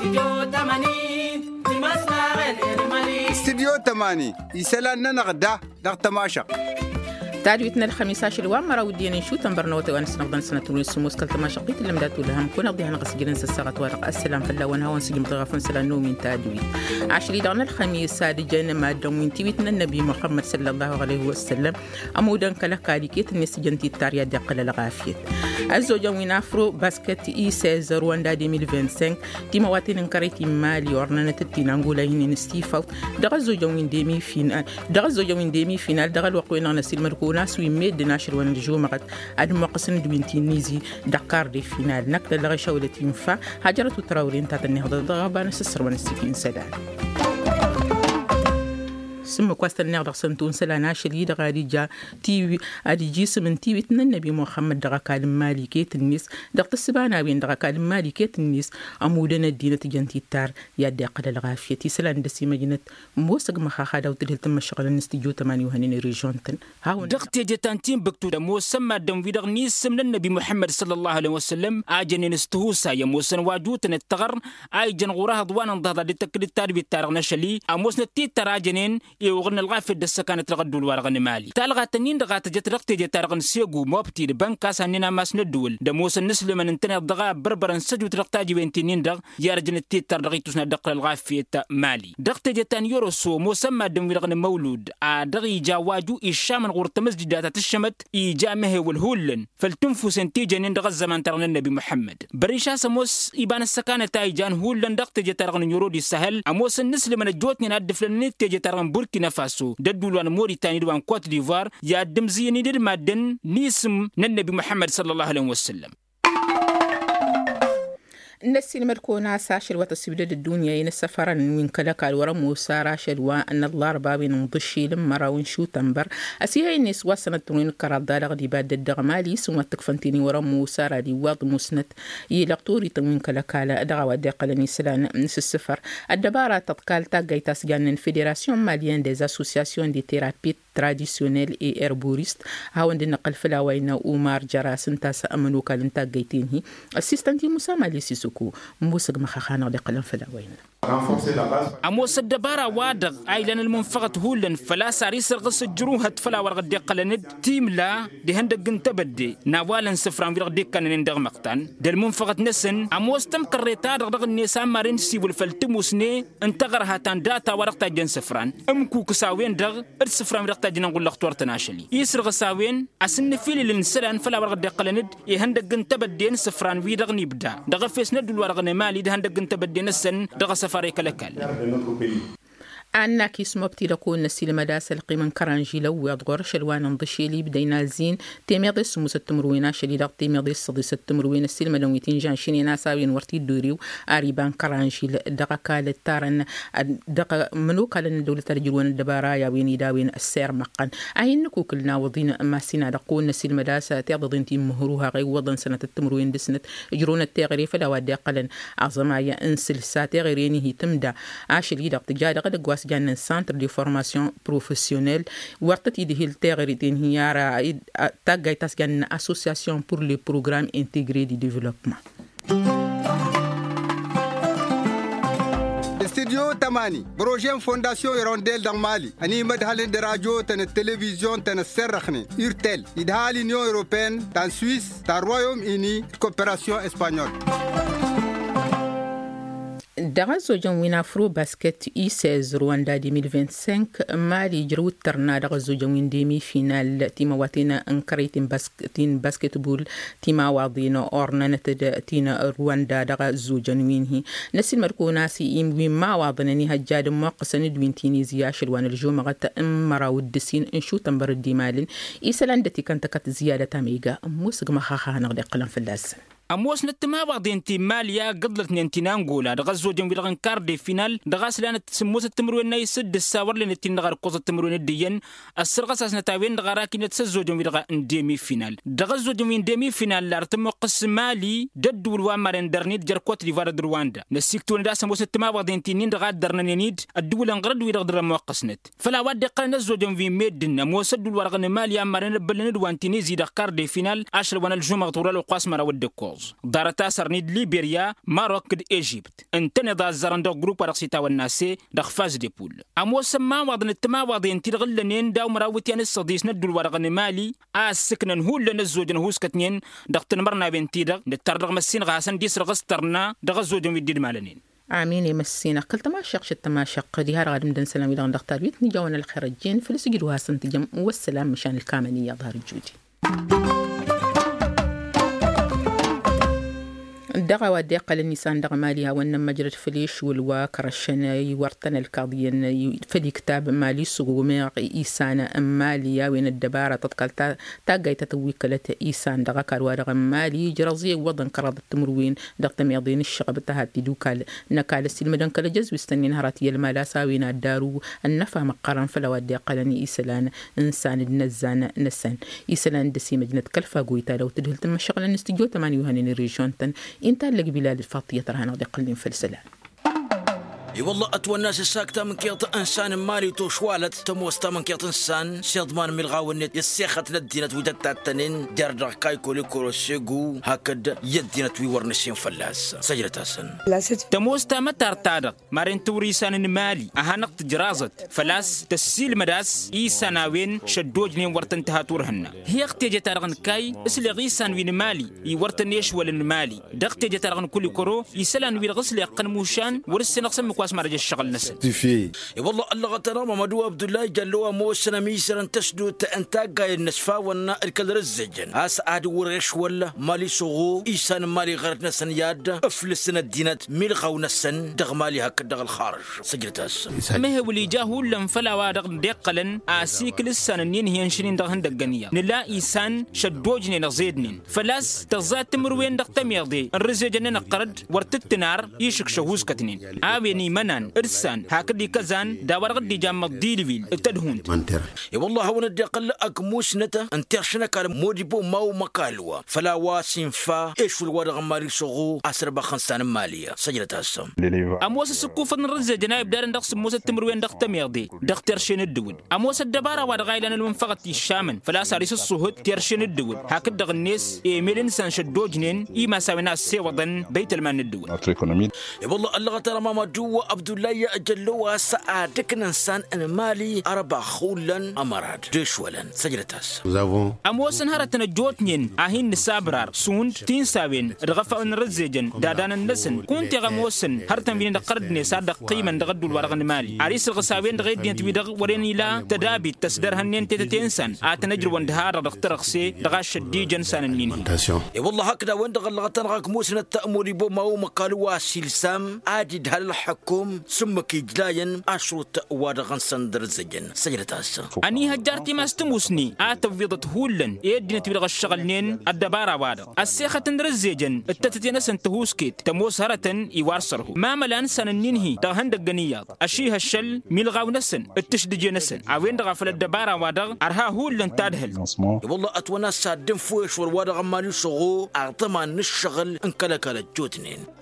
استديو 8 يسالنا نغدا دغ تماشا تعدويتنا الخميس عشر وامرا ودينا نشو تنبرنا وتوانس نقدر سنة تونس سموس كل تماشا قيت اللي مداتو لهم كون قضيها نقص جلنس الساعة ورق السلام فلا ونها ونسجم ضغافون سلام نومين تعدويت عشري دعنا الخميس هذه جانا مع دومين تيويتنا النبي محمد صلى الله عليه وسلم أمودا كلا كاليكيت الناس جنتي التاريا دقل الغافيت الزوجة وين أفرو باسكت إي 16 رواندا 2025 تيمواتين انكريتي مالي ورنا نتتينا نقولا هنا نستيفاوت دغا الزوجة وين ديمي فينال دغا الوقوين نسيل مركو ناس ويميد ناشر ونجومات أدم قسم دوينتي نيزي دكار دي فينال نكتة لغا شولة ينفع هجرة تراولين تاتني هذا الضغابة نسسر ونستفين سلام سمو كواستن نغدق سنتون سلانا شلي دغا ديجا تيوي ادي جيس من تيويتنا النبي محمد دغا كالم مالكيت النيس دغ السبانا وين دغا كالم مالكيت النيس امودنا الدينة جنتي التار يادي قل الغافية سلان دسي مجنة موسق مخاخا داو تدهل تم الشغل النستيجو تماني وهنين ريجونتن دغ تيجتان تيم بكتو دمو سما دم في دغ نيس من النبي محمد صلى الله عليه وسلم اجن نستهوسا يموسن واجوتن التغر اي جن غورها ضوانا ضهدا دي تكد التار بالتارغ نشلي اموسن التيتر اجنين يوغن الغافد دسكانت رغدو الورغن مالي تالغا تنين دغا تجت تارغن سيغو موبتي بنكا سانينا ماس ندول دموس النسل من انتنا دغا بربرن سجو ترقتاجي وينتين دغ يارجن التيتر دغيتوسنا دقل الغافيت مالي دغ تجتان يوروسو مسمى دم ورغن مولود دغي جاواجو الشام غورت مسجدات الشمت ايجامه والهولن فالتنفس انتيجن دغ الزمان ترن النبي محمد بريشا سموس يبان السكانه تايجان هولن دغ تجتارغن يورودي سهل اموس النسل من الجوتني ندفلن تجتارغن بوركينا فاسو ددولوان موريتاني دوان كوت ديفوار يا دمزيني دير مادن نيسم النبي محمد صلى الله عليه وسلم الناس اللي مركونا ساشر وتسبيل الدنيا ينسفر وين كلك الورم وسارة شلوا أن الله ربابي نضشي لما راون شو تنبر أسيها الناس وصلت تنين كرادة غدي بعد الدغمالي ثم تكفنتيني ورم وسارة دي واض مسنت يلقطوري تنين كلك على دغوا دقلني سلان نس السفر الدبارة تتقال تاجي تسجن فيدراسيون ماليان ديز اسوسياسيون دي ثيرابي تراديسيونيل اي ايربوريست هاون دي نقل فلاوينا ومار جراس انتاس امنو كالنتا جيتينهي اسيستانتي مسامى لسيسوكو موسق مخاخانا لقلن فلاوينا أموس الدبارة وادغ أيلان المنفقة هولن فلا ساريس رغس الجروهة فلا ورغد قلند تيم لا دي هندق انتبدي ناوالا سفران ورغد كان ندغ مقتان دي المنفقة نسن أموس تم قريتا رغد النساء مارين سيبول فالتموسني انتغرها تان داتا ورغتا جن سفران أمكو كساوين دغ السفران ورغتا جن نقول لغتور تناشلي يسرغ ساوين أسن فيلي لنسلان فلا ورغد قلند يهندق انتبدين سفران ويدغ نبدا دغ فيس ندول ورغ نمالي دي هندق انتبدين السن دغ فريق لكال أنا كيس مبتي لكون نسيل مداس القيمة كرانجي لو يضغر شلوان نضشيلي بدينا زين تيميضي سموس التمروين شلي دغ تيميضي الصديس التمروين السيل مدويتين جان شيني ناساوين ورتي دوريو أريبان كرانجي دغا كالت تارن دغا منو كالن دولة رجلوان الدبارايا وين يداوين السير مقان أهينكو كلنا وضين ماسينا لقون نسيل مداس تيضضين تيم مهروها غي وضن سنة التمروين دسنت يجرون التغري فلا ودي قلن عظمايا انسل ساتي غيريني هي تمدا عاشلي دغ تجاد غدق جان سنتر دي فورماسيون بروفيسيونيل ورتت يدي التغريدين هي تاغاي تاسجان اسوسياسيون بور لي بروغرام انتيغري دي ديفلوبمون استديو 8 بروجين فونداسيون يرونديل دان مالي اني مدحل دي راديو تن التلفزيون تن السرخني يرتل يدحال نيو اوروبيان تن سويس تن رويوم اني كوبيراسيون اسبانيول دغا زوجان وين افرو باسكت اي 16 رواندا 2025 مالي جروت ترنا دغا زوجان وين ديمي فينال تيما واتينا انكريتين باسكت بول تيما واضينا اورنا نتد تينا رواندا دغا زوجان وين هي نسي مركونا سي ام وين ما واضنني هجاد موقسن دوين تيني زياش الوان الجمعه امرا ودسين انشو تنبر الديمالين ايسلاندتي كانت كت زياده ميغا موسق ما خاخا نغدي قلن فلاس أموس نتما بعض انتي ماليا قدلت ننتينا نقولا دغزو جنبي لغن كاردي فينال دغاس لان تسموت التمروين نيسد الساور لان تين دغار قوز التمروين الديان السرقة نتاوين دغاراكي نتسزو جنبي لغن ديمي فينال دغزو جنبي ديمي فينال لارتم قس مالي ددو الوامر درنيد جركوت ديفار درواندا نسيكتون دا سموس نتما بعض انتي نين دغاد درنانيد الدول انغرد ويدغدر موقسنت فلا ود قال نزو جنبي ميدن اموس دول ورغن ماليا مرن بلند وانتيني زيد كاردي فينال 10 وانا الجمعة طورال وقاس مرا ودكوز الرموز دارتا سرنيد ليبيريا ماروك إيجيبت انتني ضا الزرندو جروب رقصيتا والناسي دخفاز دي بول أموسم ما وضن التما وضين تلغلنين داو مراوتيان الصديس ندو الورغن مالي سكنن هول لنزوجن هوسكتنين دغتن مرنا بنتيدغ نتردغ مسين غاسن ديس رغسترنا دغزوجن ويديد مالنين عامين يمسينا قل تماشق التماشق ديها غادي نبدا نسلم إلى غندختار بيت نجاونا الخير الجين فلسجلوها سنتجم والسلام مشان الكامنية ظهر الجودي دغا وديقة للنسان دغا ماليها وان مجرد فليش والوا كرشنا يورتنا القاضيين فدي كتاب مالي سقومي إيسان ماليا وين الدبارة تتقل تاقاي تتويكلة إيسان دغا كاروا دغا مالي جرزي وضن كراد التمروين دغ تميضين الشغب تهاتي دوكال نكال السلمدن كالجز وستنين هراتي المالاسا وين الدارو النفا مقارن فلا وديقة لني إيسلان إنسان النزان نسان إيسلان دسي مجنة كالفا قويتا لو تدهل تم الشغل نستجو تماني وهانين الريجون انت اللي بلاد الفاطية ترى هنا قلين فلسلان اي والله اتوى الناس الساكتة من كيط انسان مالي تو شوالت تموستا من كيط انسان سيضمان ملغاو النت يسيخت لدينت ويدتا التنين دردغ كايكو لكورو سيقو هكذا يدينت ويورنسين فلاس سجلة تاسن تموستا متار تادق مارين توريسان مالي اهانق جرازت فلاس تسيل مداس ايساناوين شدوجنين ورتن تهاتورهن هي اختيجة تارغن كاي اسل غيسان وين مالي يورتن يشوال المالي دغتيجة تارغن كل كورو يسلان وين غسل يقن موشان ورسن اقسم ما رجع الشغل نسل والله الله ترى مدو عبد الله جلوا موسنا ميسرا تسدو انتاج جاي النسفا ونا الكل رزجن اسعد ورش ولا مالي صغو ايسان مالي غير نسن ياد افلسنا الدينات ملغاو نسن دغ مالي هكا دغ الخارج سجلتاس ما هو اللي جاهو لم فلا وادغ دقلن اسيك لسان هي انشرين دغ هندغنيا نلا ايسان شدوجني نزيدنين فلاس تزات تمروين دغ تميضي الرزجن نقرد ورتتنار يشك شهوس كتنين اويني منان إرسان هكذا كزان داور غدي جام الديلفيل التدهون والله هو ندي أقل أكموس نتا انترشنا كان موديبو ماو مقالوا فلا واسين فا إيش الورق مالي صغو أسرب خمسان مالية سجلة السم أموس السقوف الرزة جنايب دار دقس موس التمروين دق تميردي دق ترشين الدود أموس الدبارة ودغايلان المنفقة الشامن فلا ساريس الصهود ترشين الدود هكذا الناس إيميلين سانشدوجنين إيما ساوينا سيوضن بيت المال الدود والله الله ترى ما جوا عبد الله أجلوا ساعتك إنسان مالي أربع خولا أمراد دشولا سجلتاس أموس نهارتنا جوتنين أهين نسابرار سوند تين ساوين رغفا الرزجن دادان النسن كنت غموسن هرتن بين دقردني صاد قيمة دغدو الورغن مالي عريس الغساوين دغيد دين تبيدغ وريني لا تدابي تسدر هنين تتنسن آتنجر وندهار دغترغسي دغاش الدي جنسان النين والله هكذا وين دغلغتن غاكموسن التأمري بو ماو مقالوا سيلسام عادي هل الحكم ثم كيجلاين أشرط وادغن سندر الزجن سجلتاس أني هجارتي ما استموسني آتفيضت هولن يدين تبلغ الشغلين الدبارة وادغ السيخة تندر الزجن التتتين سنتهوسكيت تموس هرتن يوارسره ما ملان سننينهي دغهن دقنيات أشيها الشل ملغاو نسن التشدجي نسن عوين دغفل الدبارة وادغ أرها هولن تادهل والله أتوانا سادن فوش والوادغ مالي صغو أعطمان الشغل انكالكالة جوتنين